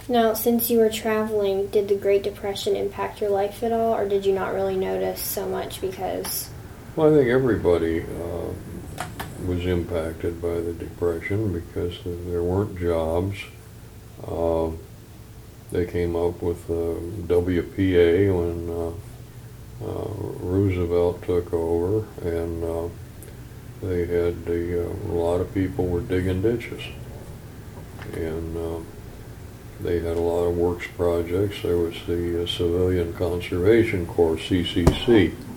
Now, since you were traveling, did the Great Depression impact your life at all, or did you not really notice so much because... Well, I think everybody was impacted by the Depression because there weren't jobs. They came up with WPA when Roosevelt took over, and they had a lot of people were digging ditches, and they had a lot of works projects. There was the Civilian Conservation Corps, CCC,